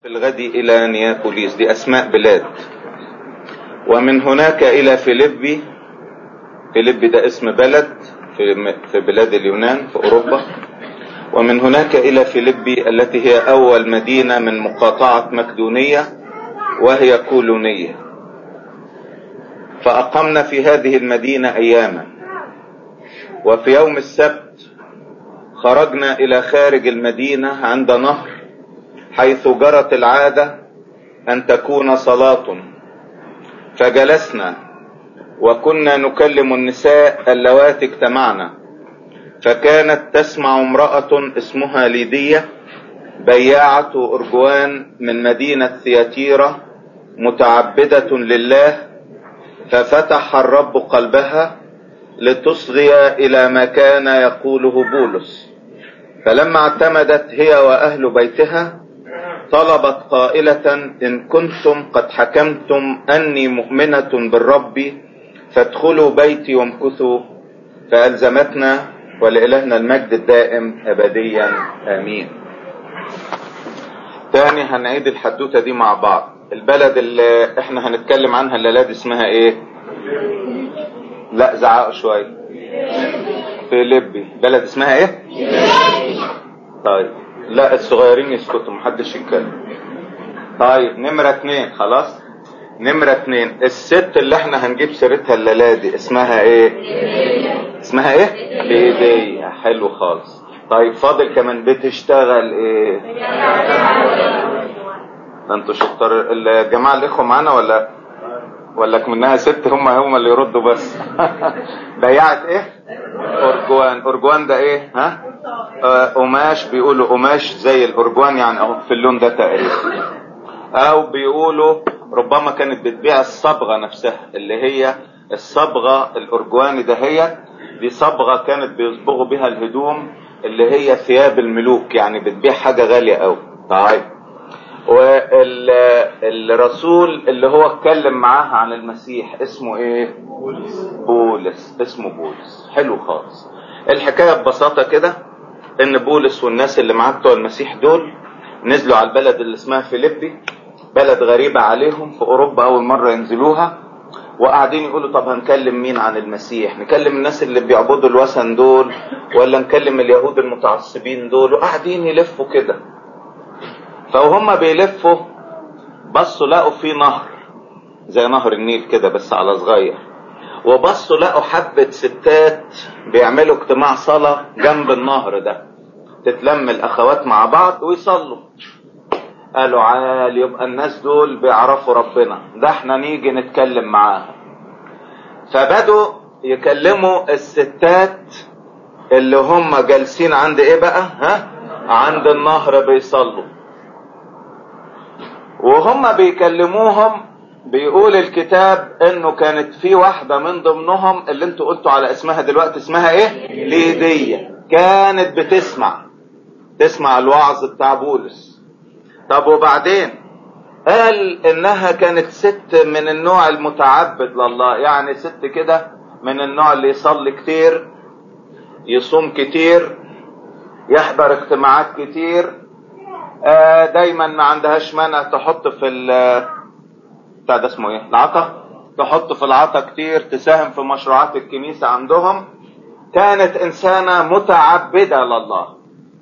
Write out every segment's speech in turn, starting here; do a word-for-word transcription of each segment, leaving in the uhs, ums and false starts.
في الغد إلى نيابوليس، دي أسماء بلاد. ومن هناك إلى فيليبي، فيليبي ده اسم بلد في بلاد اليونان في أوروبا. ومن هناك إلى فيليبي التي هي أول مدينة من مقاطعة مقدونية وهي كولونية. فأقمنا في هذه المدينة أياما. وفي يوم السبت خرجنا إلى خارج المدينة عند نهر، حيث جرت العادة أن تكون صلاة. فجلسنا وكنا نكلم النساء اللواتي اجتمعنا. فكانت تسمع امرأة اسمها ليدية بياعة أرجوان من مدينة ثياتيرا متعبدة لله، ففتح الرب قلبها لتصغي إلى ما كان يقوله بولس. فلما اعتمدت هي وأهل بيتها طلبت قائلة: إن كنتم قد حكمتم أني مؤمنة بالرب فادخلوا بيتي وامكثوا. فألزمتنا، ولإلهنا المجد الدائم أبديا آمين. تاني هنعيد الحدوتة دي مع بعض. البلد اللي احنا هنتكلم عنها الليلة دي اسمها ايه؟ لا زعقوا شوية. فيليبي. بلد اسمها ايه؟ طيب لا الصغيرين يسكتوا محدش يتكلم. طيب نمرة اتنين. خلاص نمرة اتنين، الست اللي احنا هنجيب سيرتها الليلة دي اسمها ايه؟ اسمها ايه؟ ليدية. حلو خالص. طيب فاضل كمان بتشتغل ايه؟ انتوا شطار الجماعة الاخوة معانا ولا ولا منها ست هم هم اللي يردوا بس. بياعة ايه؟ أرجوان. أرجوان ده ايه؟ ها؟ آه قماش. بيقولوا قماش زي الأرجوان يعني اهو في اللون ده تقريبا. او بيقولوا ربما كانت بتبيع الصبغة نفسها اللي هي الصبغة الأرجواني ده. هي دي صبغة كانت بيصبغوا بها الهدوم اللي هي ثياب الملوك، يعني بتبيع حاجة غالية قوي. طيب والرسول اللي هو اتكلم معاها عن المسيح اسمه ايه؟ بولس. بولس. اسمه بولس. حلو خالص. الحكاية ببساطة كده ان بولس والناس اللي معاه بتوع المسيح دول نزلوا على البلد اللي اسمها فيليبي، بلد غريبة عليهم في اوروبا اول مرة ينزلوها. وقاعدين يقولوا طب هنكلم مين عن المسيح؟ نكلم الناس اللي بيعبدوا الوثن دول ولا نكلم اليهود المتعصبين دول؟ وقاعدين يلفوا كده. فوهم بيلفوا بصوا لقوا في نهر زي نهر النيل كده بس على صغير. وبصوا لقوا حبة ستات بيعملوا اجتماع صلاة جنب النهر ده، تتلم الاخوات مع بعض ويصلوا. قالوا عال يبقى الناس دول بيعرفوا ربنا، ده احنا نيجي نتكلم معاهم. فبدوا يكلموا الستات اللي هم جالسين عند ايه بقى؟ ها؟ عند النهر بيصلوا. وهم بيكلموهم بيقول الكتاب انه كانت في واحدة من ضمنهم اللي انتوا قلتوا على اسمها دلوقتي، اسمها ايه؟ ليدية. كانت بتسمع تسمع الوعظ بتاع بولس. طب وبعدين قال انها كانت ست من النوع المتعبد لله، يعني ست كده من النوع اللي يصلي كتير، يصوم كتير، يحضر اجتماعات كتير، آه دايما ما عندهاش مانع تحط في ال بتاع ده اسمه ايه؟ العطا. تحط في العطا كتير، تساهم في مشروعات الكنيسة عندهم. كانت انسانة متعبدة لله.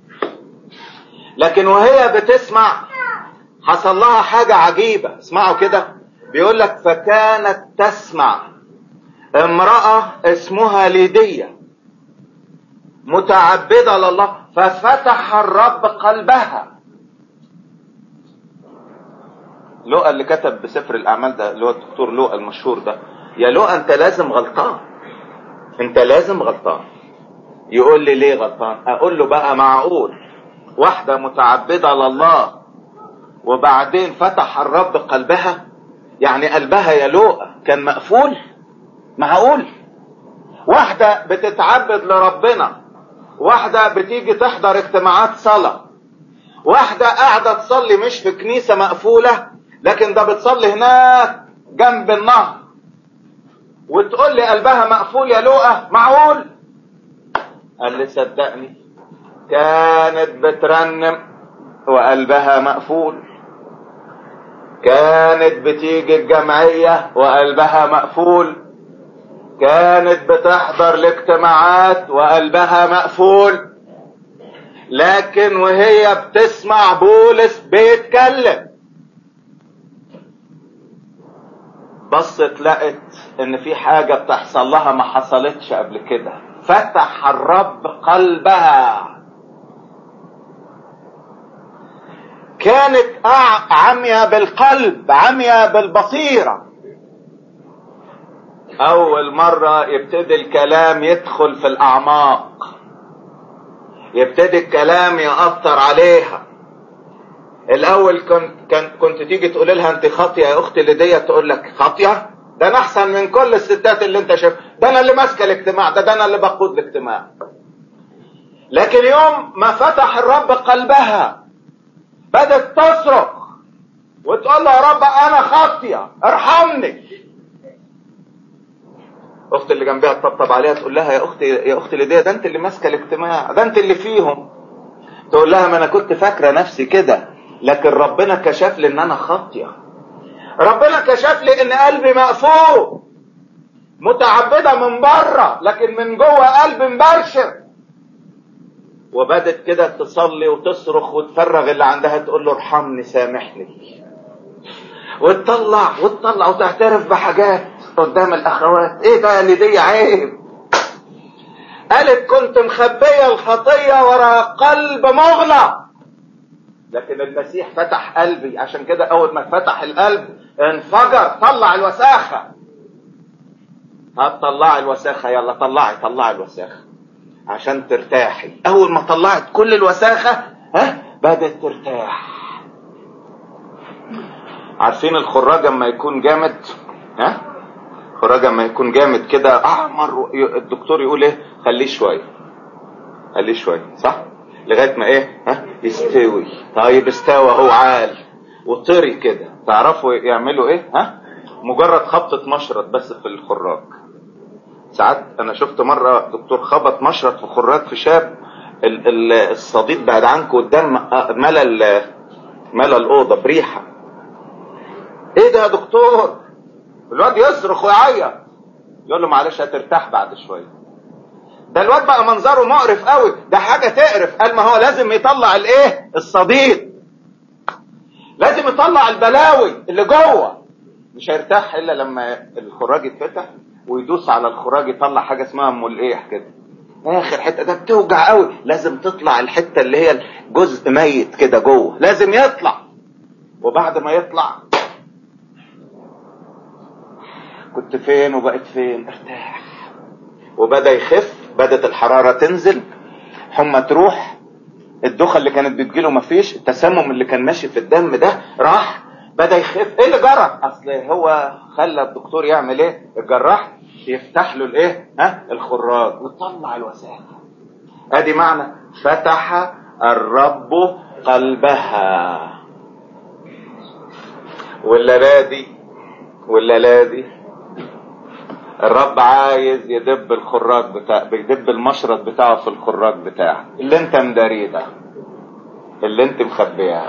لكن وهي بتسمع حصل لها حاجة عجيبة. اسمعوا كده. بيقول لك فكانت تسمع امرأة اسمها ليدية متعبدة لله، ففتح الرب قلبها. لوقا اللي كتب بسفر الأعمال ده اللي هو الدكتور لوقا المشهور ده، يا لوقا انت لازم غلطان، انت لازم غلطان. يقول لي ليه غلطان؟ اقول له بقى معقول واحدة متعبدة لله وبعدين فتح الرب قلبها؟ يعني قلبها يا لوقا كان مقفول؟ معقول؟ واحدة بتتعبد لربنا، واحدة بتيجي تحضر اجتماعات صلاة، واحدة قاعدة تصلي مش في كنيسة مقفولة لكن ده بتصلي هناك جنب النهر، وتقول لي قلبها مقفول يا لوقا؟ معقول؟ قال لي صدقني كانت بترنم وقلبها مقفول. كانت بتيجي الجمعية وقلبها مقفول، كانت بتحضر الاجتماعات وقلبها مقفول، لكن وهي بتسمع بولس بيتكلم بصت لقت ان في حاجة بتحصل لها ما حصلتش قبل كده. فتح الرب قلبها. كانت عمية بالقلب، عمية بالبصيرة. اول مرة يبتدي الكلام يدخل في الاعماق، يبتدي الكلام يأثر عليها. الاول كنت كنت, كنت تيجي تقول لها انت خاطيه يا اختي لديه، تقول لك خاطيه؟ ده انا احسن من كل الستات اللي انت شايف، ده انا اللي ماسكه الاجتماع، ده ده انا اللي بقود الاجتماع. لكن يوم ما فتح الرب قلبها بدت تصرخ وتقول له يا رب انا خاطيه ارحمني. اخت اللي جنبها تطبطب عليها تقول لها يا اختي يا اختي لديه، ده انت اللي ماسكه الاجتماع، ده انت اللي فيهم. تقول لها ما انا كنت فاكره نفسي كده، لكن ربنا كشف لي ان انا خاطيه. ربنا كشف لي ان قلبي مقفول، متعبده من بره لكن من جوه قلبي مبرشر. وبدت كده تصلي وتصرخ وتفرغ اللي عندها، تقول له ارحمني سامحني، وتطلع وتطلع وتعترف بحاجات قدام الاخوات. ايه ده اللي دي عيب؟ قالت كنت مخبيه الخطيه ورا قلب مغلق، لكن المسيح فتح قلبي. عشان كده اول ما فتح القلب انفجر، طلع الوساخة. هتطلعي الوساخة، يلا طلعي طلعي الوساخة عشان ترتاحي. اول ما طلعت كل الوساخة ها بدأت ترتاح. عارفين الخراج اما يكون جامد، ها الخراج اما يكون جامد كده احمر، الدكتور يقول ايه؟ خليه شوية خليه شوية، صح؟ لغاية ما ايه ها يستوي. طيب استوى هو عال وطري كده، تعرفوا يعملوا ايه؟ ها مجرد خبطة مشرط بس في الخراج. ساعات انا شفت مرة دكتور خبط مشرط في خراج في شاب، الصديد بعد عنكم قدام ملى ملى الأوضة بريحة. ايه ده يا دكتور؟ الواد يصرخ ويعيط، يقول له معلش هترتاح بعد شوية. ده الواد بقى منظره مقرف قوي، ده حاجة تقرف. قال ما هو لازم يطلع الايه؟ الصديد، لازم يطلع البلاوي اللي جوه. مش هيرتاح الا لما الخراج يتفتح ويدوس على الخراج يطلع حاجة اسمها ملقيح كده. اخر حتة ده بتوجع قوي، لازم تطلع الحتة اللي هي جزء ميت كده جوه، لازم يطلع. وبعد ما يطلع كنت فين وبقيت فين، ارتاح وبدأ يخف، بدأت الحرارة تنزل، حمى تروح، الدوخة اللي كانت بتجيله مفيش، التسمم اللي كان ماشي في الدم ده راح، بدأ يخف. ايه اللي جرى؟ اصل هو خلى الدكتور يعمل ايه؟ الجراح يفتح له الايه ها الخراج ويطلع الوساخة. ادي معنى فتح الرب قلبها. والليلة دي والليلة دي الرب عايز يدب الخراج بتاع بيدب المشرط بتاعه في الخراج بتاعك اللي انت مداريه ده، اللي انت مخبيها،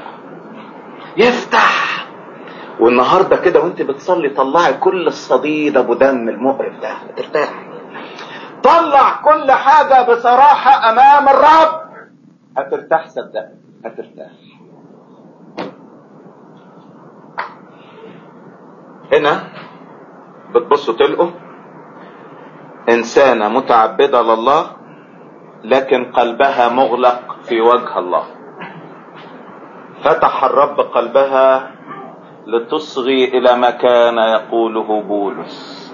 يفتح. والنهارده كده وانت بتصلي طلعي كل الصديد ابو دم المقرف ده، ترتاح. طلع كل حاجة بصراحة امام الرب، هترتاح، صدقني هترتاح. هنا بتبصوا تلقوا إنسانة متعبدة لله لكن قلبها مغلق في وجه الله. فتح الرب قلبها لتصغي إلى ما كان يقوله بولس.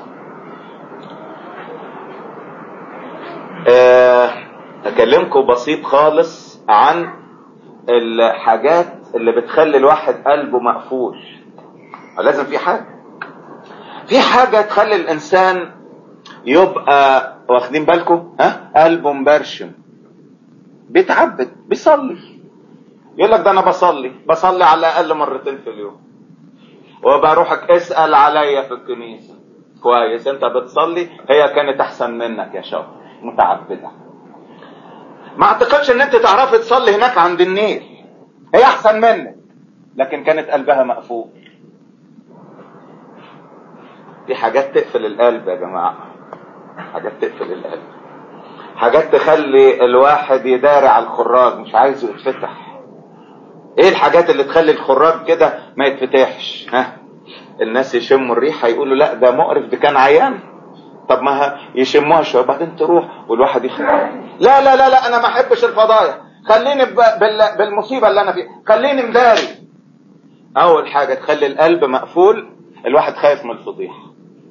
أه أكلمكم بسيط خالص عن الحاجات اللي بتخلي الواحد قلبه مقفول. لازم في حاجة في حاجة تخلي الإنسان يبقى واخدين بالكم ها قلبه مبرشم، بيتعبد بيصلي، يقول لك ده انا بصلي بصلي على الاقل مرتين في اليوم، وبروحك اسأل عليا في الكنيسة. كويس، انت بتصلي، هي كانت احسن منك يا شاب متعبدة. ما اعتقدش ان انت تعرفي تصلي هناك عند النيل، هي احسن منك، لكن كانت قلبها مقفول. دي حاجات تقفل القلب يا جماعة، حاجات تقفل القلب، حاجات تخلي الواحد يداري على الخراج مش عايزه يتفتح. ايه الحاجات اللي تخلي الخراج كده ما يتفتحش؟ ها، الناس يشموا الريحة يقولوا لا ده مقرف، ده كان عيان. طب ما يشموها شويه بعدين تروح والواحد يخاف. لا لا لا لا انا ما احبش الفضايح، خليني بالمصيبه اللي انا فيها، خليني مداري. اول حاجه تخلي القلب مقفول، الواحد خايف من الفضيحه.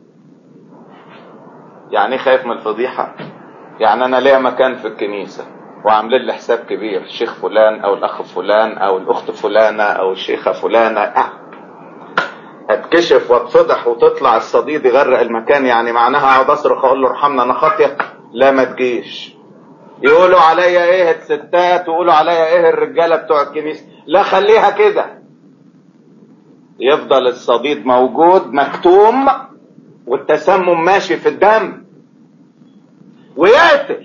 يعني ايه خايف من الفضيحه؟ يعني انا ليا مكان في الكنيسه وعاملين لي حساب كبير، الشيخ فلان او الاخ فلان او الاخت فلانه او الشيخه فلانه، أه. اتكشف واتفضح وتطلع الصديد يغرق المكان، يعني معناها اقعد اصرخ اقول له ارحمنا انا خاطئ؟ لا ما تجيش. يقولوا عليا ايه الستات ويقولوا عليا ايه الرجاله بتوع الكنيسه، لا خليها كده. يفضل الصديد موجود مكتوم والتسمم ماشي في الدم ويقتل.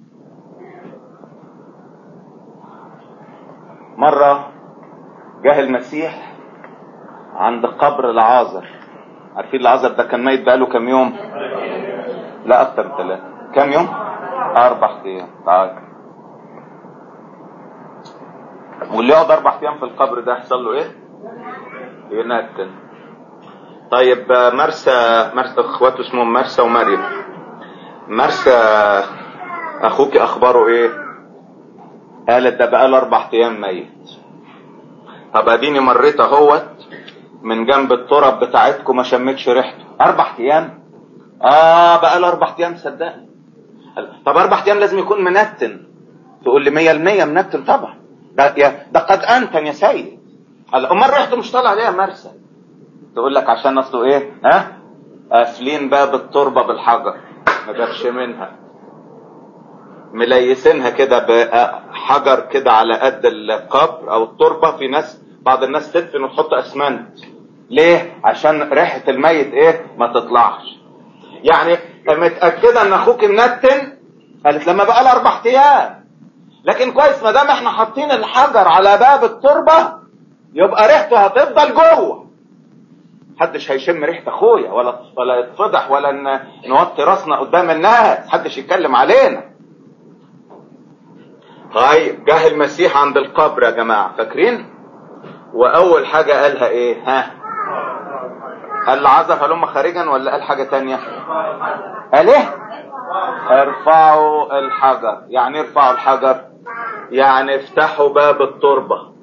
مره جه المسيح عند قبر العازر. عارفين العازر ده كان ميت بقاله كام يوم؟ لا اكتر من ثلاثة. كام يوم؟ اربع ايام. تعال. واللي يقعد اربع ايام في القبر ده يحصل له ايه؟ ينتن. طيب مرسى، مرسى اخواته اسمهم مرسى ومريم. مرسى اخوك اخباره ايه؟ قالت ده بقاله اربع ايام ميت. طب اديني مريت اهوت من جنب التراب بتاعتكم ما شمتش ريحته. اربع ايام؟ اه بقاله اربع ايام صدقني. طب اربع ايام لازم يكون منتن. تقول لي مية المية منتن طبعا. ده, يا ده قد انتن يا سيد. امال ريحته مش طالعه ليه يا مرسى؟ تقول لك عشان اصله ايه؟ ها؟ قافلين باب التربه بالحجر ما جابش منها، مليسينها كده بحجر كده على قد القبر او التربه. في ناس بعض الناس تدفن وتحط اسمنت. ليه؟ عشان ريحه الميت ايه؟ ما تطلعش. يعني متاكده ان اخوك منتن؟ قالت لما بقى له اربع ايام. لكن كويس ما دام احنا حاطين الحجر على باب التربه يبقى ريحته هتفضل جوه. محدش هيشم ريحه اخويا ولا ولا يتفضح ولا نوطي راسنا قدام الناس، محدش يتكلم علينا. طيب جه المسيح عند القبر يا جماعه فاكرين؟ واول حاجه قالها ايه؟ ها؟ قال لعازر هلم خارجا ولا قال حاجه تانية؟ قال ايه؟ ارفعوا الحجر. يعني ارفعوا الحجر يعني افتحوا باب التربه.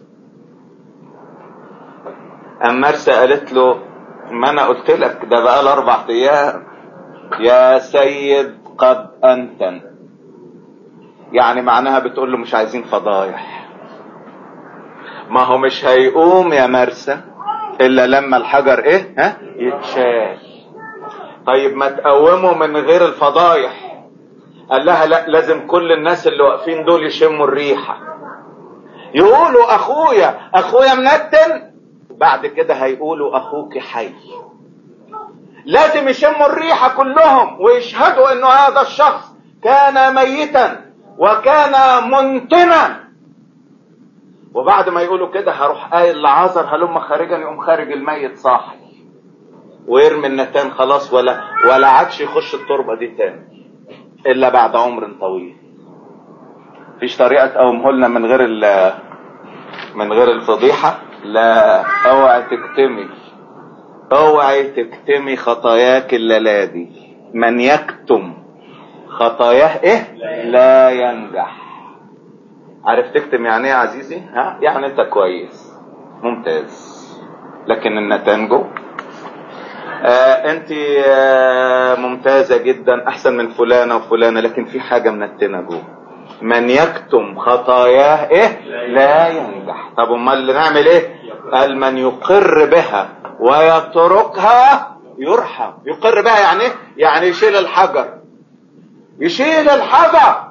اما مرسى قالت له ما انا قلت لك ده بقى له اربع ايام يا سيد قد انتن. يعني معناها بتقول له مش عايزين فضايح. ما هو مش هيقوم يا مرسى الا لما الحجر ايه؟ ها؟ يتشال. طيب ما تقومه من غير الفضايح. قال لها لا لازم كل الناس اللي واقفين دول يشموا الريحه يقولوا اخويا اخويا منتن، بعد كده هيقولوا اخوك حي. لازم يشموا الريحه كلهم ويشهدوا انه هذا الشخص كان ميتا وكان منتنا. وبعد ما يقولوا كده هروح قايل لعازر هلم خارجا، يقوم خارج الميت صاحي ويرمي النتان خلاص، ولا ولا عادش يخش التربه دي تاني الا بعد عمر طويل. فيش طريقه تقومه لنا من غير من غير الفضيحه؟ لا اوعي تكتمي، اوعي تكتمي خطاياك الليله دي. من يكتم خطاياه ايه؟ لا ينجح. عارف تكتم يعني ايه يا عزيزي؟ ها؟ يعني انت كويس ممتاز لكن النتان جوه. آه انت آه ممتازة جدا احسن من فلانة وفلانة لكن في حاجة منتنة جوه. من يكتم خطاياه ايه؟ لا ينجح. طب امال نعمل ايه؟ قال من يقر بها ويتركها يرحم. يقر بها يعني ايه؟ يعني يشيل الحجر، يشيل الحجر.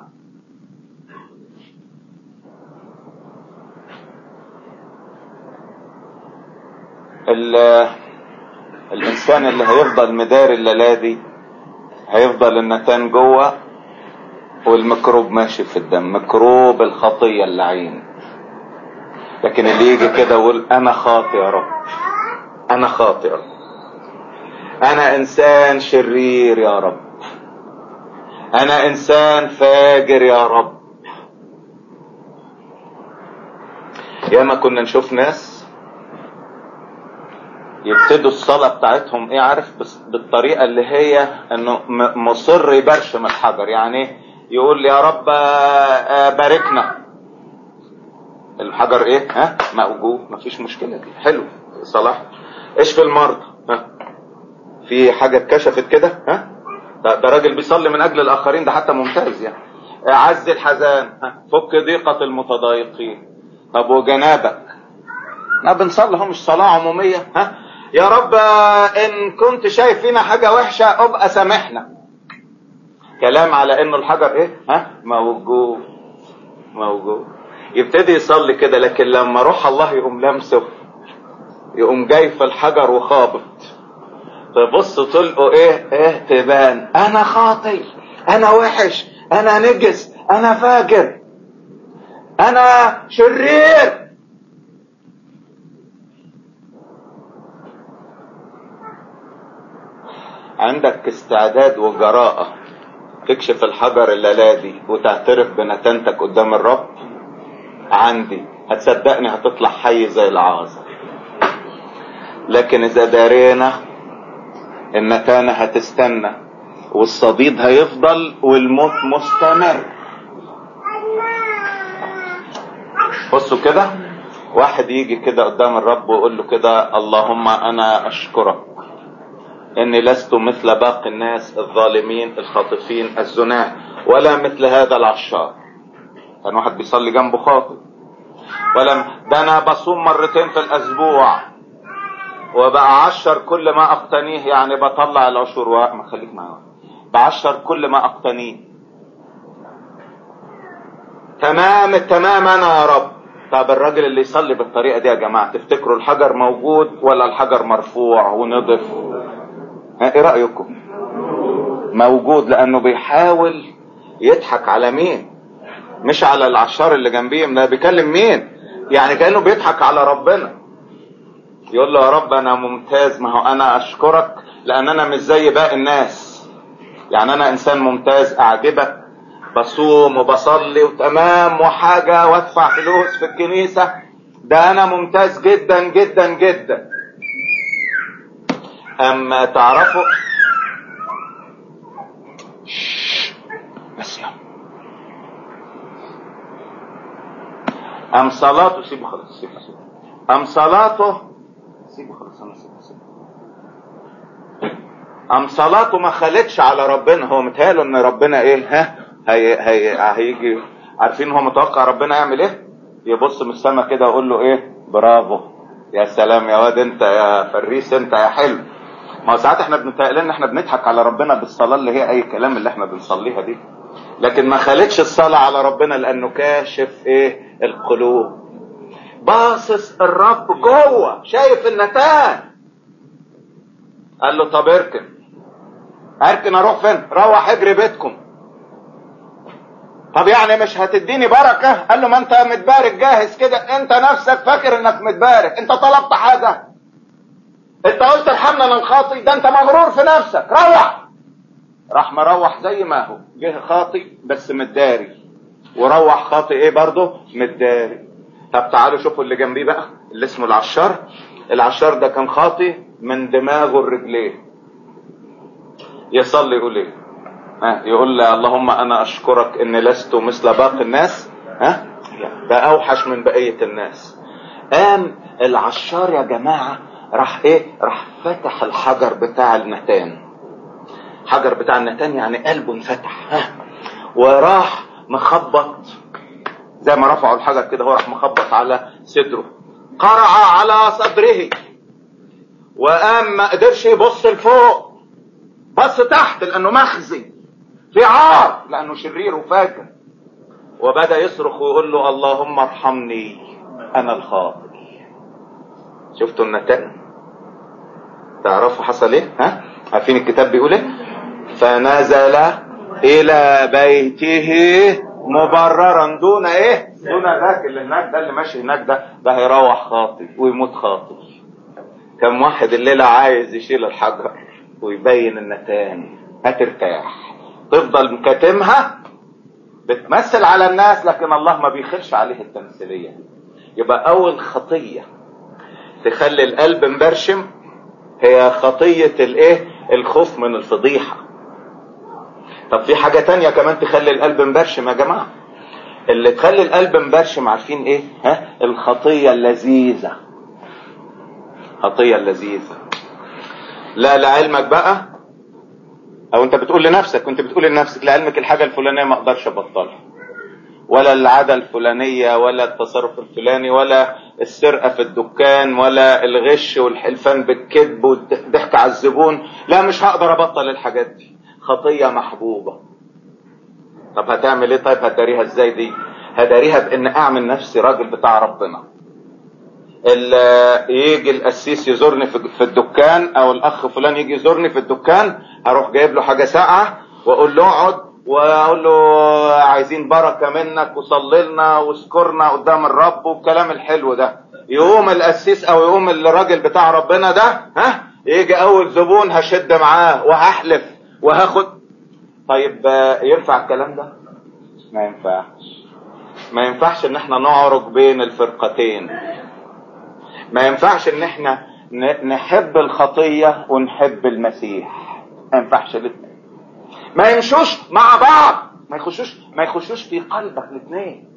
الانسان اللي هيفضل مداري الليلة دي هيفضل النتان جوه والميكروب ماشي في الدم، ميكروب الخطية اللعين. لكن اللي يجي كده يقول انا خاطئ يا رب، انا خاطئ، انا انسان شرير يا رب، انا انسان فاجر يا رب. ياما كنا نشوف ناس يبتدوا الصلاة بتاعتهم ايه عارف، بس بالطريقة اللي هي انه مصر يبرشم الحجر، يعني يقول يا رب باركنا. الحجر ايه ها موجود، مفيش مشكلة دي حلو صلاح. ايش في المرضى؟ ها في حاجة اتكشفت كده؟ ها ده, ده راجل بيصلي من اجل الاخرين، ده حتى ممتاز يعني. عز الحزان، ها فك ضيقة المتضايقين. طب وجنابك؟ ما بنصلي هو مش صلاة عمومية؟ ها يا رب ان كنت شايف فينا حاجة وحشة ابقى سامحنا. كلام على انه الحجر ايه ها موجود موجود. يبتدي يصلي كده، لكن لما روح الله يقوم لمسه، يقوم جاي في الحجر وخابط، تبص تلقوا ايه ايه تبان انا خاطي، انا وحش، انا نجس، انا فاجر، انا شرير. عندك استعداد وجراءة تكشف الحجر الليلة دي وتعترف بنتانتك قدام الرب؟ عندي، هتصدقني هتطلع حي زي العازر. لكن اذا دارينا النتانة هتستنى والصديد هيفضل والموت مستمر. بصوا كده، واحد يجي كده قدام الرب ويقول له كده اللهم انا اشكرك اني لست مثل باقي الناس الظالمين الخاطفين الزناه ولا مثل هذا العشار. كان واحد بيصلي جنبه خاطئ، ولا ده انا بصوم مرتين في الاسبوع وبقى عشر كل ما اقتنيه، يعني بطلع العشور ما خليك معايا، بعشر كل ما اقتنيه تمام التمام انا يا رب. طب الراجل اللي يصلي بالطريقة دي يا جماعة تفتكروا الحجر موجود ولا الحجر مرفوع ونضف؟ ايه رأيكم؟ موجود، لانه بيحاول يضحك على مين؟ مش على العشار اللي جنبيه، ده بيكلم مين؟ يعني كأنه بيضحك على ربنا، يقول له يا رب انا ممتاز، ما هو انا اشكرك لان انا مش زي باقي الناس، يعني انا انسان ممتاز اعجبك، بصوم وبصلي وتمام وحاجة وادفع فلوس في الكنيسة، ده انا ممتاز جدا جدا جدا. اما تعرفوا بس يا ام صلاته سيبه خلاص، سيبه سيبه ام صلاته سيبه خلاص، انا سيبه سيبه ام صلاته ما خلتش على ربنا. هو متهيأله ان ربنا ايه ها هي هي هيجي، عارفين هو متوقع ربنا يعمل ايه؟ يبص من السماء كده ويقول له ايه برافو يا سلام يا واد انت يا فريس انت يا حلو. ما هو ساعات احنا بنتقل ان احنا بنضحك على ربنا بالصلاة اللي هي اي كلام اللي احنا بنصليها دي، لكن ما خلتش الصلاة على ربنا لانه كاشف ايه القلوب. باصص الرب جوه شايف النتان، قال له طب اركن. اركن اروح فين؟ روح اجري بيتكم. طب يعني مش هتديني بركة؟ قال له ما انت متبارك جاهز كده، انت نفسك فاكر انك متبارك، انت طلبت حاجة؟ انت قلت ارحمنا انا الخاطي؟ ده انت مغرور في نفسك، روح. راح مروح زي ما هو، جه خاطي بس متداري، وروح خاطي ايه برضه متداري. طب تعالوا شوفوا اللي جنبيه بقى اللي اسمه العشار. العشار ده كان خاطي من دماغه الرجلين، يصلي يقول ايه ها يقول له اللهم انا اشكرك اني لست مثل باقي الناس، ها ده اوحش من بقية الناس. قام العشار يا جماعة راح ايه راح فتح الحجر بتاع النتان. حجر بتاع النتان يعني قلبه انفتح، ها وراح مخبط زي ما رفعوا الحجر كده، هو راح مخبط على صدره، قرع على صدره، وقام ما قدرش يبص لفوق، بص تحت لانه مخزي في عار لانه شرير وفاجر، وبدأ يصرخ ويقول له اللهم ارحمني انا الخاطئ. شفتوا النتائج؟ تعرفوا حصل ايه؟ ها عارفين الكتاب بيقول ايه؟ فنزل الى بيته مبررا دون ايه دون ذاك اللي هناك، ده اللي ماشي هناك ده ده هيروح خاطئ ويموت خاطئ. كم واحد الليلة عايز يشيل الحجر ويبين النتائج هترتاح. تفضل كاتمها بتمثل على الناس، لكن الله ما بيخلش عليه التمثيلية. يبقى اول خطية تخلي القلب مبرشم هي خطية الايه؟ الخوف من الفضيحة. طب في حاجة تانية كمان تخلي القلب مبرشم يا جماعة. اللي تخلي القلب مبرشم عارفين ايه؟ ها؟ الخطية اللذيذة. خطية اللذيذة. لا لعلمك بقى، او انت بتقول لنفسك، كنت بتقول لنفسك لعلمك الحاجة الفلانية ما اقدرش ابطلها، ولا العادة الفلانية، ولا التصرف الفلاني، ولا السرقة في الدكان، ولا الغش والحلفان بالكذب والضحك على الزبون، لا مش هقدر ابطل الحاجات دي. خطية محبوبة. طب هتعمل ايه؟ طيب هداريها ازاي دي؟ هداريها بان اعمل نفسي راجل بتاع ربنا. يجي القسيس يزورني في الدكان، او الاخ فلان يجي يزورني في الدكان، هروح جايب له حاجة ساقعة واقول له اقعد، واقول له عايزين بركة منك وصلي لنا واذكرنا قدام الرب والكلام الحلو ده. يقوم القسيس او يقوم الراجل بتاع ربنا ده، ها، يجي اول زبون هشد معاه وهحلف وهاخد. طيب ينفع الكلام ده؟ ما ينفعش. ما ينفعش ان احنا نعرج بين الفرقتين. ما ينفعش ان احنا نحب الخطية ونحب المسيح. ما ينفعش الاثنين، ما يمشوش مع بعض، ما يخشوش ما يخشوش في قلبك الاثنين.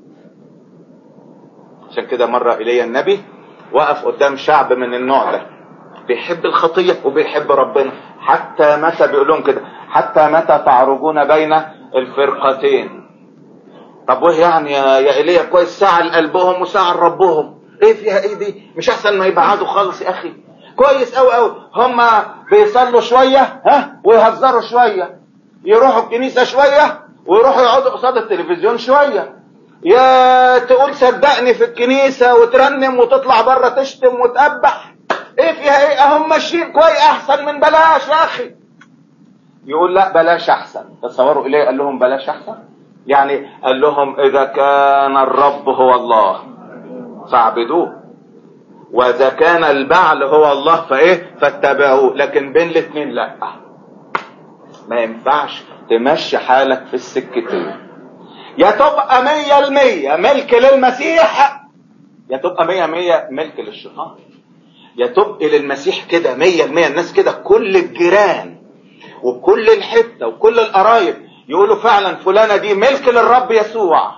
عشان كده مرة إلي النبي وقف قدام شعب من النوع ده، بيحب الخطية وبيحب ربنا. حتى متى بيقول لهم كده؟ حتى متى تعرجون بين الفرقتين؟ طب وإيه يعني يا إلي؟ كويس ساعة لقلبهم وساعة لربهم، ايه فيها ايه دي؟ مش احسن ما يبعدوا خالص يا اخي؟ كويس قوي قوي. هما بيصلوا شوية ها ويهزروا شوية، يروحوا الكنيسة شوية ويروحوا يقعدوا قصاد التلفزيون شوية. يا تقول صدقني في الكنيسة وترنم وتطلع بره تشتم وتقبح، ايه فيها ايه؟ اهم ماشيين كويس، احسن من بلاش يا اخي. يقول لا بلاش احسن. تصوروا اليه قال لهم بلاش احسن؟ يعني قال لهم اذا كان الرب هو الله فاعبدوه، واذا كان البعل هو الله فايه فاتبعوه. لكن بين الاثنين لا، ما ينفعش تمشي حالك في السكتين. يا تبقى مية المية ملك للمسيح، يا تبقى مية مية ملك للشيطان. يا تبقى للمسيح كده مية المية. الناس كده كل الجيران وكل الحتة وكل القرايب يقولوا فعلا فلانة دي ملك للرب يسوع،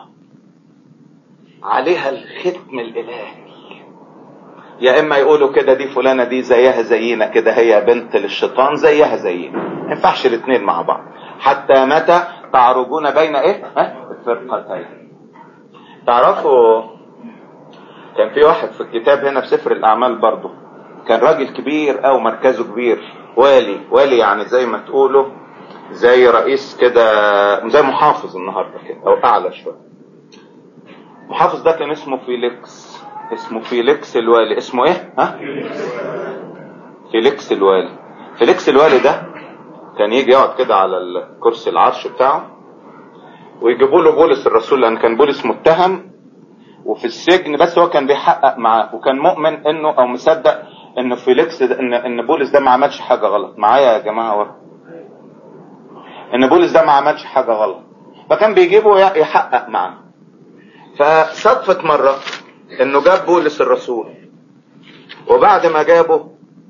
عليها الختم الالهي. يا اما يقولوا كده دي فلانة دي زيها زينا كده، هي بنت للشيطان زيها زينا. ما ينفعش الاثنين مع بعض. حتى متى تعرجون بين ايه؟ ها؟ الفرقتين. تعرفوا كان في واحد في الكتاب هنا في سفر الاعمال برضو، كان راجل كبير او مركزه كبير، والي والي يعني زي ما تقولوا زي رئيس كده، زي محافظ النهارده كده او اعلى شويه. محافظ ده كان اسمه فيليكس، اسمه فيليكس الوالي. اسمه ايه؟ ها؟ فيليكس الوالي. فيليكس الوالي ده كان يجي يقعد كده على الكرسي العرش بتاعه، ويجيبوا له بولس الرسول، لان كان بولس متهم وفي السجن، بس هو كان بيحقق معاه وكان مؤمن انه او مصدق ان فيليكس ده ان ان بولس ده ما عملش حاجه غلط. معايا يا جماعه ورا؟ ان بولس ده ما عملش حاجه غلط، فكان بيجيبه يحقق معاه. فصدفت مره انه جاب بولس الرسول، وبعد ما جابه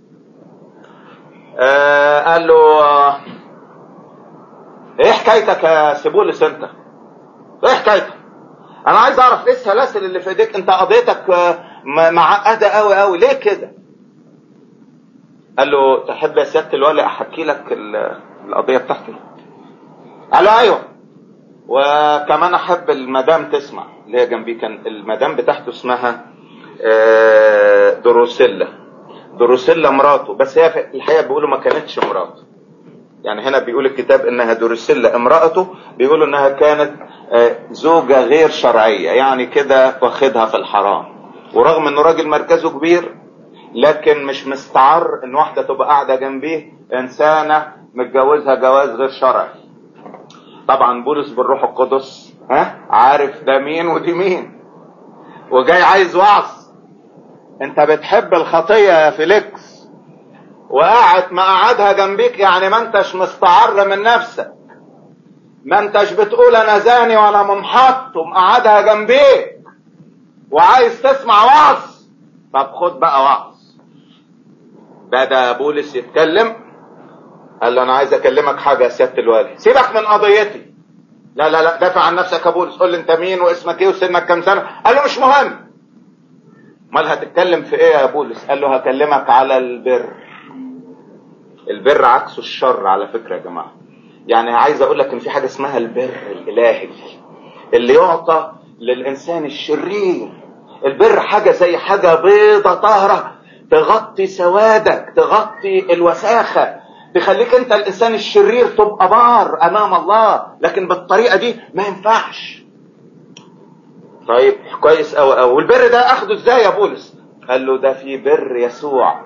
آه قال له آه ايه حكايتك يا سيبولس؟ انت ايه حكايتك؟ انا عايز اعرف ايه السلاسل اللي في ايديك؟ انت قضيتك آه معقده قوي قوي، ليه كده؟ قال له تحب يا سياده الولي احكي لك القضيه بتاعتي؟ قال له ايوه، وكمان احب المدام تسمع. اللي هي جنبي كان المدام بتاعته اسمها آه دروسيلا. دروسيلا مراته، بس هي في الحقيقه بيقولوا ما كانتش مراته. يعني هنا بيقول الكتاب انها دروسيلا امرأته، بيقولوا انها كانت آه زوجة غير شرعية، يعني كده واخدها في الحرام. ورغم انه راجل مركزه كبير، لكن مش مستعر ان واحدة تبقى قاعدة جنبيه انسانة متجوزها جواز غير شرعي. طبعا بولس بالروح القدس ها عارف ده مين ودي مين، وجاي عايز وعظ. انت بتحب الخطية يا فيليكس، وقاعد ما قعدها جنبيك، يعني ما انتش مستعر من نفسك، ما انتش بتقول انا زاني وانا منحط، ومقعدها جنبيك وعايز تسمع وعظ. طب خد بقى وعظ. بدأ بولس يتكلم، قال له انا عايز اكلمك حاجة يا سيادة الوالي، سيبك من قضيتي. لا لا لا دافع عن نفسك يا بولس، قول لي انت مين واسمك ايه وسنك كام سنة. قال له مش مهم. امال هتتكلم في ايه يا بولس؟ قال له هكلمك على البر. البر عكسه الشر على فكرة يا جماعة. يعني عايز اقول لك ان في حاجة اسمها البر الالهي اللي يعطى للانسان الشرير. البر حاجة زي حاجة بيضة طاهرة تغطي سوادك، تغطي الوساخة، تخليك انت الانسان الشرير تبقى بار امام الله. لكن بالطريقة دي ما ينفعش. طيب كويس اوي اوي. والبر ده اخده ازاي يا بولس؟ قال له ده في بر يسوع.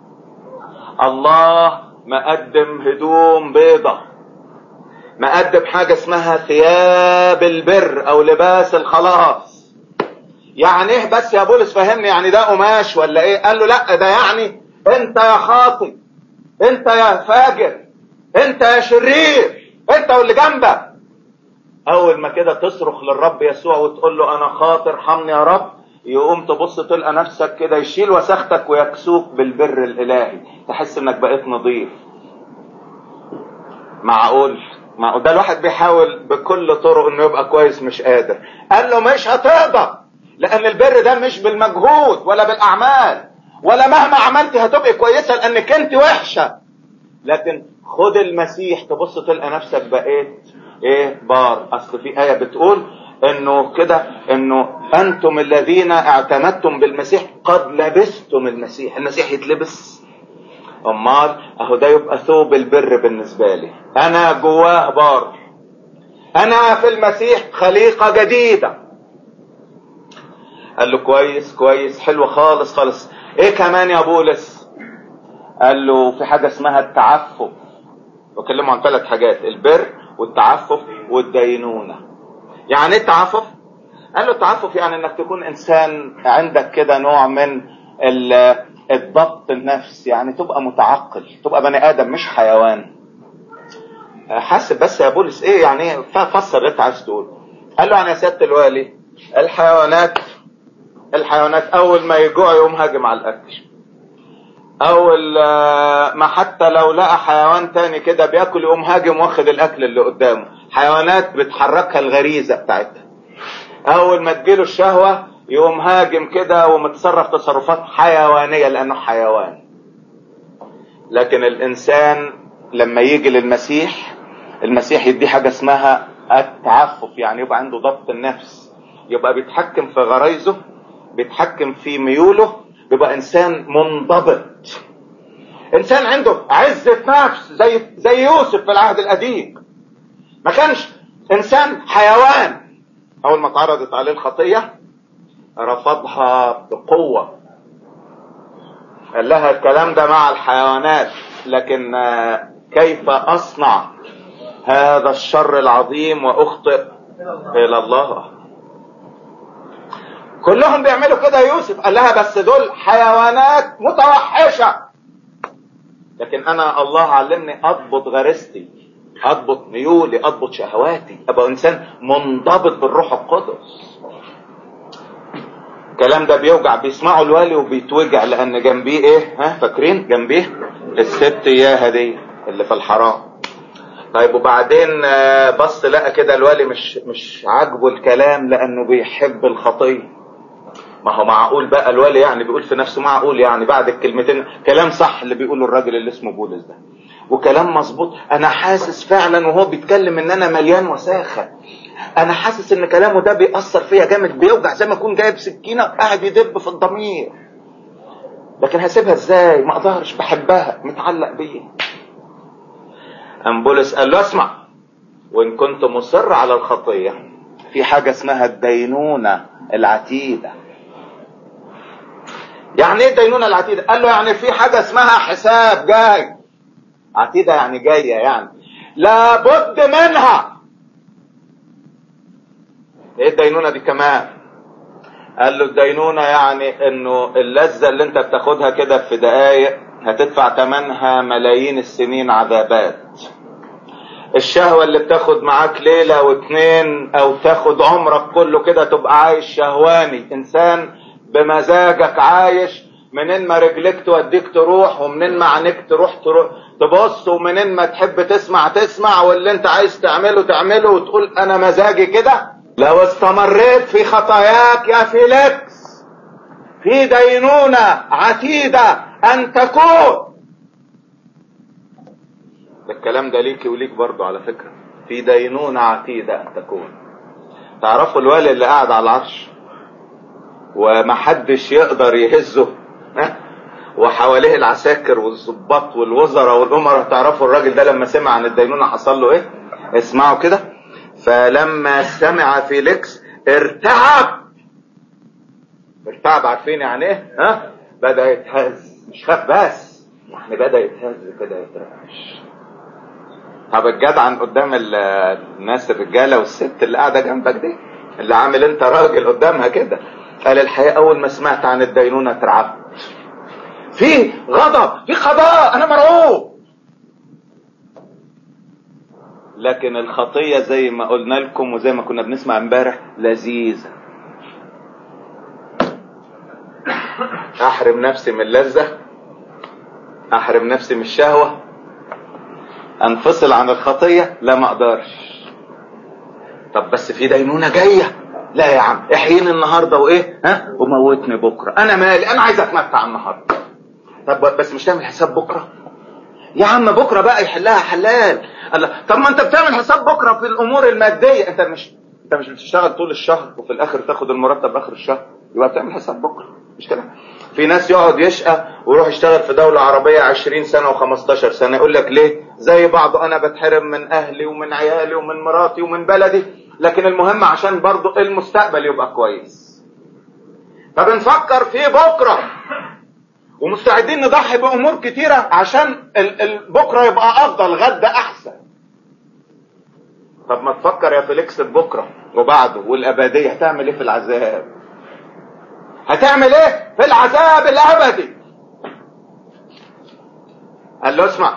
الله مقدم هدوم بيضة، مقدم حاجة اسمها ثياب البر او لباس الخلاص. يعني ايه بس يا بولس فهمني، يعني ده قماش ولا ايه؟ قال له لا، ده يعني انت يا خاطئ، انت يا فاجر، انت يا شرير، انت واللي جنبك، اول ما كده تصرخ للرب يسوع وتقول له انا خاطئ ارحمني يا رب، يقوم تبص تلقى نفسك كده يشيل وسختك ويكسوك بالبر الالهي، تحس انك بقيت نظيف. معقول؟ معقول؟ ده الواحد بيحاول بكل طرق انه يبقى كويس، مش قادر. قال له مش هتقدر، لان البر ده مش بالمجهود ولا بالاعمال، ولا مهما عملت هتبقى كويسة لانك انت وحشة. لكن خد المسيح تبص تلقى نفسك بقيت ايه؟ بار. اصل في آية بتقول انه كده، انه انتم الذين اعتمدتم بالمسيح قد لبستم المسيح. المسيح يتلبس؟ امال اهو ده يبقى ثوب البر بالنسبة لي. انا جواه بار، انا في المسيح خليقة جديدة. قال له كويس كويس، حلو خالص خالص. ايه كمان يا بولس؟ قال له في حاجة اسمها التعفف. وكلمه عن ثلاث حاجات: البر والتعفف والدينونة. يعني ايه التعفف؟ قال له التعفف يعني انك تكون انسان عندك كده نوع من الضبط النفس، يعني تبقى متعقل، تبقى بني ادم مش حيوان. حاسب بس يا بولس ايه يعني؟ فسر اللي انت عايز تقول. قال له يعني يا سيادة الوالي، الحيوانات الحيوانات اول ما يجوع يقوم هاجم على الاكل. اول ما حتى لو لقى حيوان تاني كده بياكل يقوم هاجم واخد الاكل اللي قدامه. حيوانات بتحركها الغريزة بتاعتها. اول ما تجيله الشهوة يقوم هاجم كده ومتصرف تصرفات حيوانية لانه حيوان. لكن الانسان لما يجي للمسيح، المسيح يدي حاجة اسمها التعفف، يعني يبقى عنده ضبط النفس، يبقى بيتحكم في غرايزه، بيتحكم في ميوله، بيبقى انسان منضبط، انسان عنده عزة نفس زي زي يوسف في العهد القديم. ما كانش انسان حيوان. اول ما اتعرضت عليه الخطية رفضها بقوة، قال لها الكلام ده مع الحيوانات، لكن كيف اصنع هذا الشر العظيم واخطئ الى الله؟ كلهم بيعملوا كده. يوسف قال لها بس دول حيوانات متوحشة، لكن انا الله علمني اضبط غريزتي، اضبط ميولي، اضبط شهواتي، ابقى انسان منضبط بالروح القدس. الكلام ده بيوجع، بيسمعه الوالي وبيتوجع، لان جنبيه ايه؟ ها فاكرين جنبيه الست ياها دي اللي في الحرام. طيب وبعدين بص لقى كده الوالي مش مش عاجبه الكلام لانه بيحب الخطيه. ما هو معقول بقى الوالي يعني بيقول في نفسه معقول يعني بعد الكلمتين كلام صح اللي بيقوله الراجل اللي اسمه بولس ده، وكلام مظبوط. انا حاسس فعلا وهو بيتكلم ان انا مليان وساخه، انا حاسس ان كلامه ده بيأثر فيا جامد، بيوجع زي ما اكون جايب سكينه قاعد يدب في الضمير. لكن هسيبها ازاي؟ ما اقدرش، بحبها، متعلق بيها. ام بولس قال له اسمع، وان كنت مصر على الخطيه في حاجه اسمها الدينونه العتيده. يعني ايه الدينونه العتيده؟ قال له يعني في حاجه اسمها حساب جاي. عتيده يعني جايه، يعني لابد منها. ايه الدينونه دي كمان؟ قال له الدينونه يعني انه اللذه اللي انت بتاخدها كده في دقايق هتدفع تمنها ملايين السنين عذابات. الشهوة اللي بتاخد معاك ليلة واتنين او تاخد عمرك كله كده تبقى عايش شهواني، انسان بمزاجك عايش، منين ما رجلك توديك تروح، ومنين ما عينيك تروح تروح تبص، ومنين ما تحب تسمع تسمع، واللي انت عايز تعمله تعمله، وتقول انا مزاجي كده. لو استمريت في خطاياك يا فيليكس في دينونة عتيدة ان تكون. الكلام ده ليكي وليك برضو على فكرة، في دينونة عتيدة ان تكون. تعرفوا الوالي اللي قاعد على العرش ومحدش يقدر يهزه، ها؟ وحواليه العساكر والضباط والوزراء والامراء. تعرفوا الراجل ده لما سمع عن الدينونة حصل له ايه؟ اسمعوا كده. فلما سمع فيليكس ارتعب. ارتعب عارفين يعني ايه؟ ها؟ بدأ يتهز، مش خاف بس، يعني بدأ يتهز كده يترعش. طب الجدعن قدام الناس الرجاله والست اللي قاعده جنبك دي، اللي عامل انت راجل قدامها كده، قال الحقيقه اول ما سمعت عن الدينونه اترعبت. في غضب، في قضاء، انا مرعوب. لكن الخطيه زي ما قلنا لكم وزي ما كنا بنسمع امبارح لذيذه. احرم نفسي من اللذه، احرم نفسي من الشهوه، انفصل عن الخطيه، لا ما اقدرش. طب بس في دينونه جايه، لا يا عم احييني النهارده وايه ها وموتني بكره، انا مالي، انا عايز اتمتع النهارده. طب بس مش تعمل حساب بكره يا عم؟ بكره بقى يحلها حلال. الله، طب ما انت بتعمل حساب بكره في الامور الماديه. انت مش انت مش بتشتغل طول الشهر وفي الاخر تاخد المرتب اخر الشهر، يبقى بتعمل حساب بكره، مش كده؟ في ناس يقعد يشقى ويروح يشتغل في دولة عربية عشرين سنة وخمستاشر سنة، يقول لك ليه؟ زي بعض، انا بتحرم من اهلي ومن عيالي ومن مراتي ومن بلدي، لكن المهم عشان برضو المستقبل يبقى كويس. فبنفكر في بكرة ومستعدين نضحي بامور كتيرة عشان بكرة يبقى افضل، غدا احسن. طب ما تفكر يا فيليكس بكرة وبعده والابدية، هتعمل ايه في العذاب؟ هتعمل ايه في العذاب الابدي؟ قال له اسمع،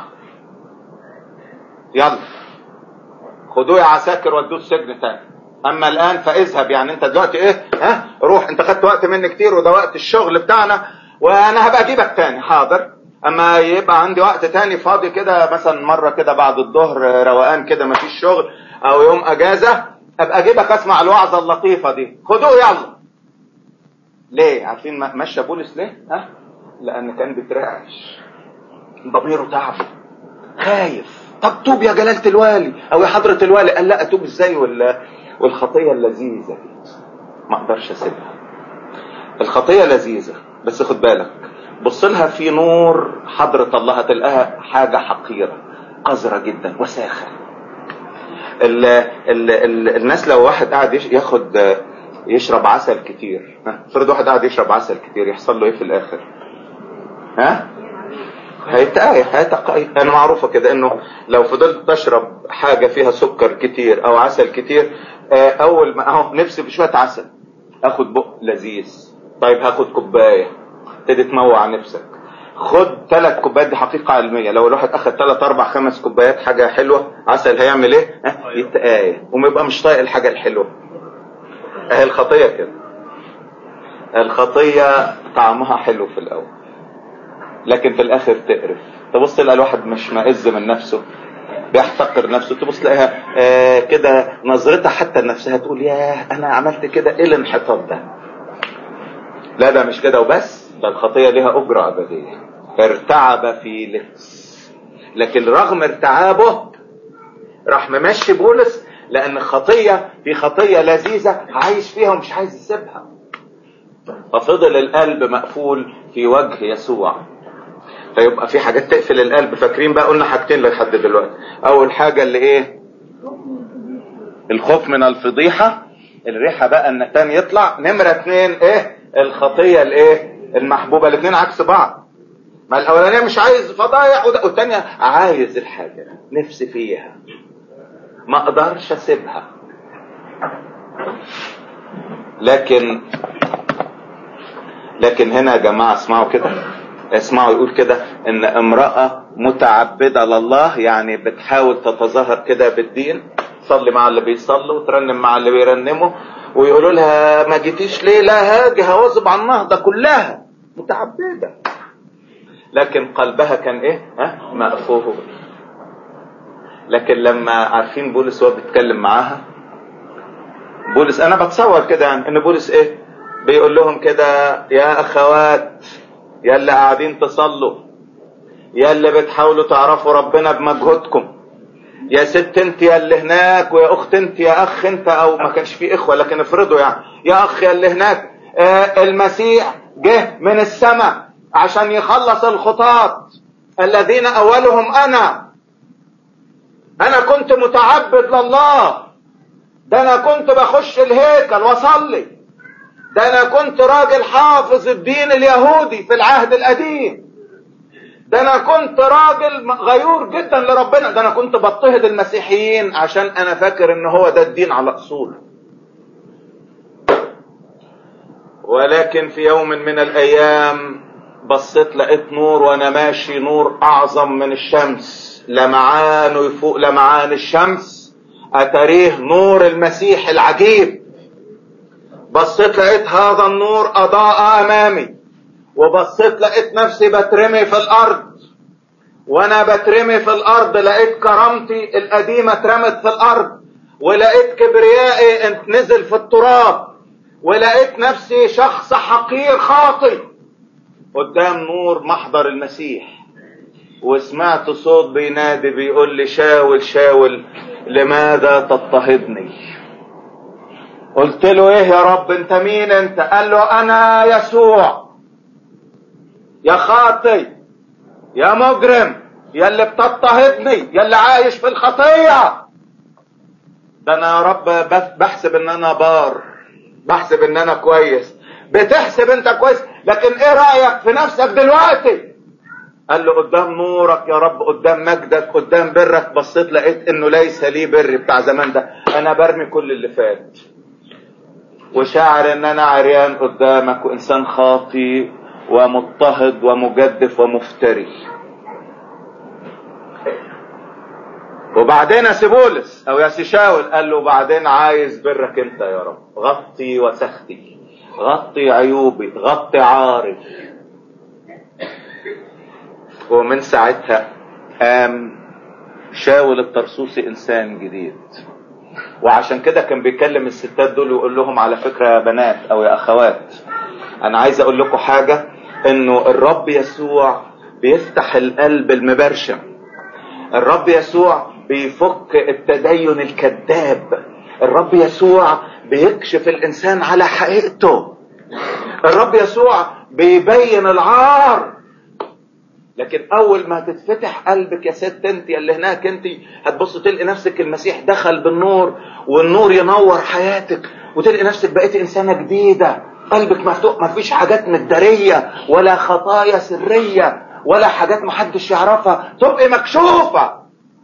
يلا خدوه يا عساكر ودوه السجن تاني، اما الان فاذهب. يعني انت دلوقتي ايه ها روح، انت خدت وقت مني كتير وده وقت الشغل بتاعنا، وانا هبقى اجيبك تاني. حاضر، اما يبقى عندي وقت تاني فاضي كده، مثلا مرة كده بعد الظهر روقان كده مفيش شغل، او يوم اجازة، ابقى اجيبك اسمع الوعظة اللطيفة دي. خدوه يلا. ليه؟ عارفين مشى بولس ليه؟ ها؟ لان كان بيترعش، ضميره تعبه، خايف. طب توب يا جلالة الوالي او يا حضرة الوالي. قال لا، اتوب ازاي ولا والخطية اللذيذة دي ما اقدرش اسيبها. الخطية لذيذة بس خد بالك، بص لها في نور حضرة الله هتلقاها حاجة حقيرة قذرة جدا وساخة. ال ال ال الناس لو واحد قاعد ياخد يشرب عسل كتير، فرض واحد قاعد يشرب عسل كتير، يحصل له ايه في الاخر؟ ها؟ هيتقاي هيتقاي. انا معروفة كده انه لو فضلت تشرب حاجة فيها سكر كتير او عسل كتير، اول ما اهو نفسي بشوية عسل، اخد بق لذيذ، طيب هاخد كوباية، تبتدي تموع نفسك. خد ثلاث كوبايات، دي حقيقة علمية. لو الواحد اخد ثلاث اربع خمس كوبايات حاجة حلوة عسل، هيعمل ايه؟ يتقاي وما يبقى مش طايق الحاجة الحلوة. اهي الخطية كده، الخطية طعمها حلو في الاول لكن في الاخر تقرف. تبص تلاقي الواحد مش مائز من نفسه، بيحتقر نفسه، تبص تلاقيها آه كده نظرتها حتى لنفسها تقول ياه انا عملت كده، ايه الانحطاط ده؟ لا ده مش كده وبس، ده الخطية لها اجرة ابدية. ارتعب فيليكس، لكن رغم ارتعابه راح ممشي بولس، لان خطية في خطية لذيذة عايش فيها ومش عايز يسيبها. ففضل القلب مقفول في وجه يسوع. فيبقى في حاجات تقفل القلب. فاكرين بقى قلنا حاجتين لحد دلوقتي. اول حاجة اللي ايه؟ الخوف من الفضيحة، الريحة بقى النتان يطلع. نمرة اتنين ايه؟ الخطية الايه؟ المحبوبة. الاتنين عكس بعض. ما الاولانية مش عايز فضايح والتانية عايز الحاجة نفسي فيها ما اقدرش اسيبها. لكن لكن هنا يا جماعة اسمعوا كده، اسمعوا يقول كده ان امرأة متعبدة لله، يعني بتحاول تتظاهر كده بالدين، تصلي مع اللي بيصلوا وترنم مع اللي بيرنموا، ويقولوا لها ما جيتيش ليه؟ لا هاجي هواظب على النهضة كلها. متعبدة، لكن قلبها كان ايه؟ ها مقفول. لكن لما عارفين بولس وهو بيتكلم معاها، بولس انا بتصور كده يعني ان بولس ايه بيقول لهم كده: يا اخوات، يا اللي قاعدين تصلوا، يا اللي بتحاولوا تعرفوا ربنا بمجهودكم، يا ست انت يا اللي هناك، ويا اخت انت، يا اخ انت، او ما كانش في اخوة لكن افرضوا يعني، يا اخ يا اللي هناك، آه المسيح جه من السماء عشان يخلص الخطاة الذين اولهم انا. انا كنت متعبد لله، ده انا كنت بخش الهيكل واصلي، ده انا كنت راجل حافظ الدين اليهودي في العهد القديم، ده انا كنت راجل غيور جدا لربنا، ده انا كنت بضطهد المسيحيين عشان انا فاكر ان هو ده الدين على اصوله. ولكن في يوم من الايام بصيت لقيت نور وانا ماشي، نور اعظم من الشمس، لمعانه يفوق لمعان الشمس، اتريه نور المسيح العجيب. بصيت لقيت هذا النور اضاء امامي، وبصيت لقيت نفسي بترمي في الارض، وانا بترمي في الارض لقيت كرامتي القديمة اترمت في الارض، ولقيت كبريائي نزل في التراب، ولقيت نفسي شخص حقير خاطئ قدام نور محضر المسيح. وسمعت صوت بينادي بيقول لي: شاول شاول لماذا تضطهدني؟ قلت له: ايه يا رب انت مين انت؟ قال له: انا يسوع، يا خاطئ، يا مجرم، يا اللي بتضطهدني، يا اللي عايش في الخطية. ده انا يا رب بحسب ان انا بار، بحسب ان انا كويس. بتحسب انت كويس، لكن ايه رأيك في نفسك دلوقتي؟ قال له: قدام نورك يا رب، قدام مجدك، قدام برك، بصيت لقيت انه ليس لي بر بتاع زمان ده، انا برمي كل اللي فات، وشاعر ان انا عريان قدامك، وانسان خاطي ومضطهد ومجدف ومفتري. وبعدين يا سي بولس او يا سي شاول، قال له: بعدين عايز برك انت يا رب، غطي وسختي، غطي عيوبي، غطي عاري. ومن ساعتها قام شاول الطرسوسي انسان جديد. وعشان كده كان بيكلم الستات دول ويقول لهم: على فكرة يا بنات او يا اخوات، انا عايز اقول لكم حاجة، انه الرب يسوع بيفتح القلب المبرشم، الرب يسوع بيفك التدين الكذاب، الرب يسوع بيكشف الانسان على حقيقته، الرب يسوع بيبين العار. لكن اول ما تتفتح قلبك يا ست انت اللي هناك، انت هتبص تلقي نفسك المسيح دخل بالنور، والنور ينور حياتك، وتلقي نفسك بقيت انسانة جديدة، قلبك مفتوح، ما فيش حاجات مدارية ولا خطايا سرية ولا حاجات محدش يعرفها، تبقي مكشوفة.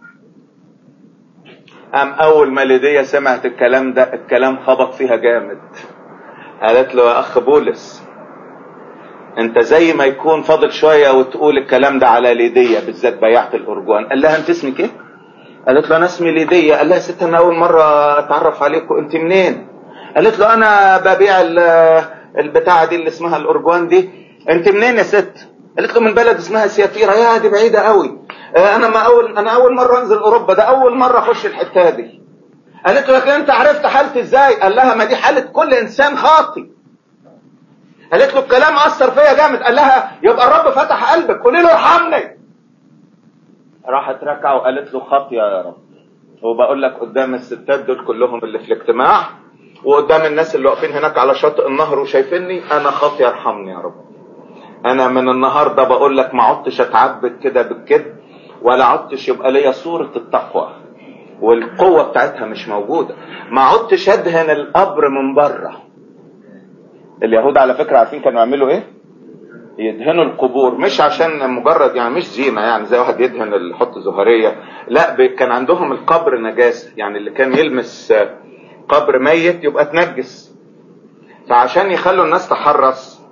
ام اول ما ليديا سمعت الكلام ده، الكلام خبط فيها جامد. قالت له: يا اخ بولس، انت زي ما يكون فاضل شوية وتقول الكلام ده على ليديا بالذات بياعة الارجوان. قال لها: انت اسمك ايه؟ قالت له: انا اسمي ليديا. قال لها: ست انا اول مرة اتعرف عليكم، انت منين؟ قالت له: انا ببيع البتاعة دي اللي اسمها الارجوان دي. انت منين يا ست؟ قالت له: من بلد اسمها سياتيرا. يا دي بعيدة قوي، انا ما اول انا اول مرة انزل اوروبا، ده اول مرة اخش الحتة دي. قالت له: لكن انت عرفت حالتي ازاي؟ قال لها: ما دي حالة كل انسان خاطي. قالت له: الكلام اثر فيا جامد. قال لها: يبقى الرب فتح قلبك، قولي له ارحمني. راحت ركعه وقالت له: خاطيه يا رب. وبقول لك قدام الستات دول كلهم اللي في الاجتماع، وقدام الناس اللي واقفين هناك على شاطئ النهر وشايفيني، انا خاطيه ارحمني يا رب. انا من النهارده بقول لك ما عدتش اتعبد كده بالكذب، ولا عدتش يبقى ليا صوره التقوى والقوه بتاعتها مش موجوده، ما عدتش ادهن القبر من بره. اليهود على فكرة عارفين كانوا يعملوا ايه؟ يدهنوا القبور، مش عشان مجرد يعني مش زينة يعني زي واحد يدهن يحط زهرية، لا، كان عندهم القبر نجاسة، يعني اللي كان يلمس قبر ميت يبقى تنجس. فعشان يخلوا الناس تحرص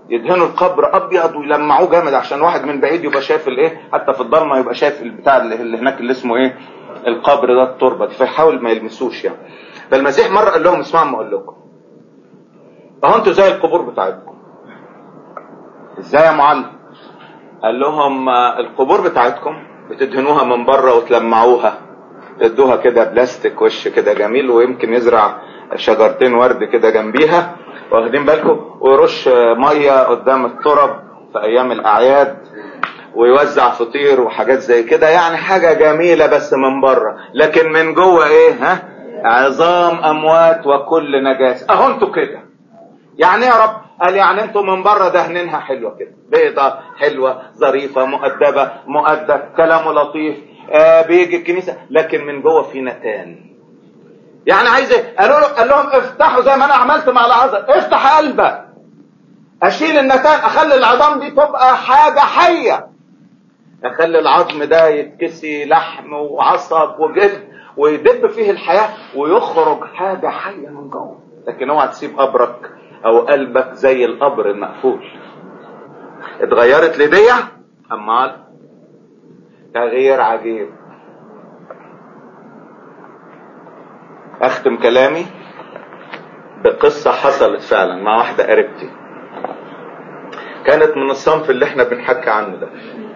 يدهنوا القبر ابيض ويلمعوه جامد عشان واحد من بعيد يبقى شايف الايه، حتى في الضلمه يبقى شايف البتاع اللي هناك اللي اسمه ايه القبر ده، التربه دي، فيحاول ما يلمسوش يعني. فالمسيح مره قال لهم اسمعوا ما اقول لكم، اهو انتوا زي القبور بتاعتكم. ازاي يا معلم؟ قال لهم القبور بتاعتكم بتدهنوها من بره وتلمعوها، تدوها كده بلاستيك وش كده جميل، ويمكن يزرع شجرتين ورد كده جنبيها، واخدين بالكم، ويرش ميه قدام التراب في ايام الاعياد، ويوزع فطير وحاجات زي كده، يعني حاجه جميله بس من بره، لكن من جوه ايه؟ ها؟ عظام اموات وكل نجاسه. اهو انتوا كده. يعني يا رب؟ قال يعني انتوا من بره دهنينها حلوه كده، بيضه حلوه ظريفه مؤدبه مؤدب كلامه لطيف، آه بيجي الكنيسه، لكن من جوه في نتان. يعني عايز ايه؟ قالوا له قال لهم افتحوا زي ما انا عملت مع العظم، افتح قلبك، اشيل النتان، اخلي العظام دي تبقى حاجه حيه، اخلي العظم ده يتكسي لحم وعصب وجلد ويدب فيه الحياه ويخرج حاجه حيه من جوه. لكن اوعى تسيب قبرك او قلبك زي القبر المقفول. اتغيرت لدية، امال تغيير عجيب. اختم كلامي بقصة حصلت فعلا مع واحدة قريبتي، كانت من الصنف اللي احنا بنحكي عنه ده.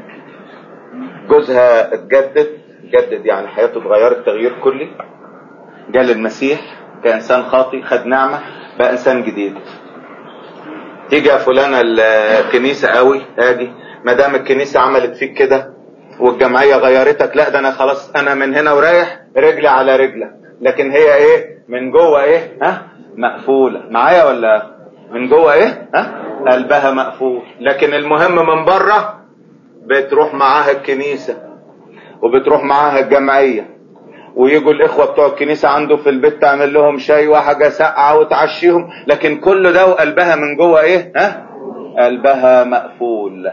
جوزها اتجدد جدد يعني حياته اتغيرت تغيير كلي، جال المسيح كإنسان خاطي، خد نعمة بقى إنسان جديد. تيجي يا فلانة الكنيسة قوي، اجي ما دام الكنيسة عملت فيك كده والجمعية غيرتك، لا ده انا خلاص انا من هنا ورايح رجلي على رجلك. لكن هي ايه من جوه؟ ايه؟ ها؟ مقفولة. معايا ولا؟ من جوه ايه؟ ها؟ قلبها مقفول. لكن المهم من بره بتروح معاها الكنيسة وبتروح معاها الجمعية، ويجوا الاخوة بتوع الكنيسة عنده في البيت تعمل لهم شاي وحاجة ساقعة وتعشيهم، لكن كل ده وقلبها من جوه ايه؟ ها؟ قلبها مقفول.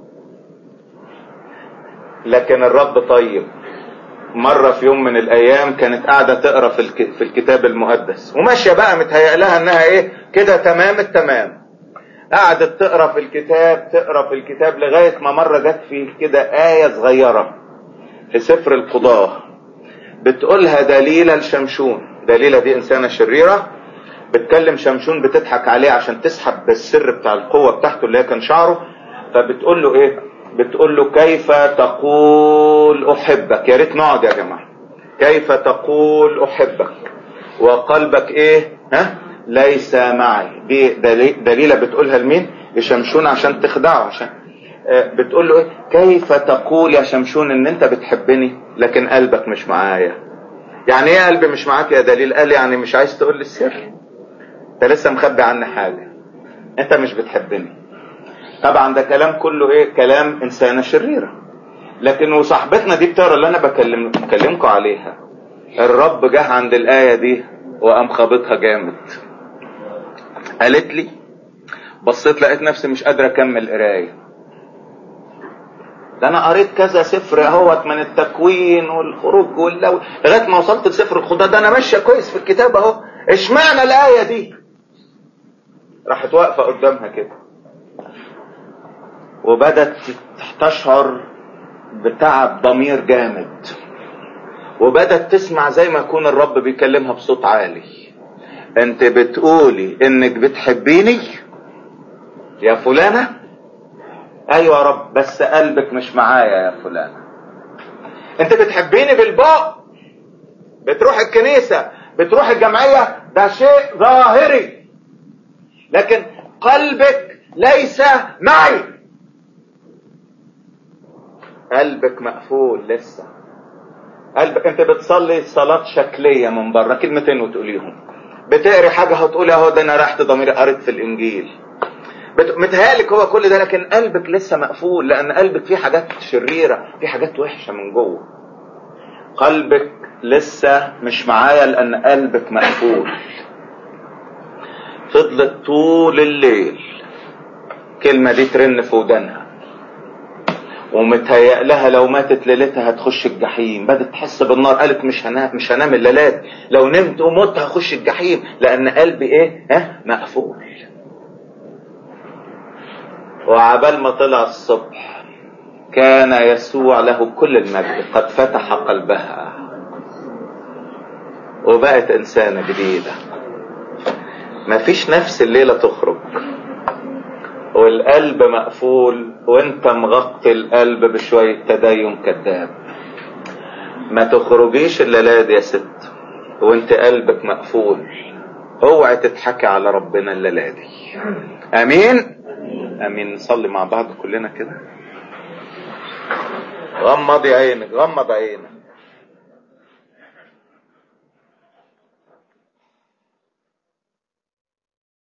لكن الرب طيب. مرة في يوم من الايام كانت قاعدة تقرأ في, الك... في الكتاب المقدس، وماشية بقى متهيأ لها انها ايه كده تمام التمام. قعدت تقرأ في الكتاب تقرأ في الكتاب لغاية ما مرة جت فيه كده آية صغيرة في سفر القضاة بتقولها دليلة لشمشون. دليلة دي انسانة شريرة بتكلم شمشون، بتضحك عليه عشان تسحب بالسر بتاع القوة بتاعته اللي هي كان شعره. فبتقول له ايه؟ بتقول له كيف تقول احبك. يا ريت نقعد يا جماعة. كيف تقول احبك وقلبك ايه؟ ها؟ ليس معي. دي دليلة بتقولها لمين؟ لشمشون عشان تخدعه. عشان بتقول له ايه؟ كيف تقول يا شمشون ان انت بتحبني لكن قلبك مش معايا. يعني ايه قلبي مش معاك يا دليل؟ قال يعني مش عايز تقول لي السر، انت لسه مخبي عني حاجة، انت مش بتحبني. طبعا ده كلام كله ايه؟ كلام انسانة شريرة. لكن وصاحبتنا دي بتقرا اللي انا بكلم بكلمكم عليها، الرب جه عند الآية دي وقام خابطها جامد. قالت لي بصيت لقيت نفسي مش قادرة اكمل قرايه، ده انا قريت كذا سفر اهوت من التكوين والخروج واللو لغايه ما وصلت لسفر الخضار، ده انا ماشيه كويس في الكتاب اهو، اشمعنى الايه دي؟ راحت واقفه قدامها كده وبدت تشعر بتعب ضمير جامد، وبدت تسمع زي ما يكون الرب بيكلمها بصوت عالي. انت بتقولي انك بتحبيني يا فلانة؟ ايوه يا رب، بس قلبك مش معايا يا فلانة. انت بتحبيني بالبق، بتروح الكنيسة بتروح الجمعية، ده شيء ظاهري، لكن قلبك ليس معي. قلبك مقفول لسه. قلبك انت بتصلي صلاة شكلية من بره، كلمتين وتقوليهم، بتقري حاجة هتقولي اهو ده انا رحت ضميري قريت في الانجيل، بت... متهيألك هو كل ده، لكن قلبك لسه مقفول، لان قلبك فيه حاجات شريرة، فيه حاجات وحشة من جوه. قلبك لسه مش معايا لان قلبك مقفول. فضلت طول الليل كلمة دي ترن في ودانها، ومتهيأ لها لو ماتت ليلتها هتخش الجحيم. بدت تحس بالنار، قالت مش هنام مش هنام الليلات، لو نمت ومت هخش الجحيم، لان قلبي ايه؟ ها؟ مقفول. وعبال ما طلع الصبح كان يسوع له كل المجد قد فتح قلبها وبقت إنسانة جديدة. مفيش نفس الليلة تخرج والقلب مقفول وانت مغطي القلب بشوية تدين كذاب. ما تخرجيش الليلة دي يا ست وانت قلبك مقفول. اوعي تضحكي على ربنا الليلة دي. امين امين. نصلي مع بعض كلنا كده. غمضي عينك غمض عينك.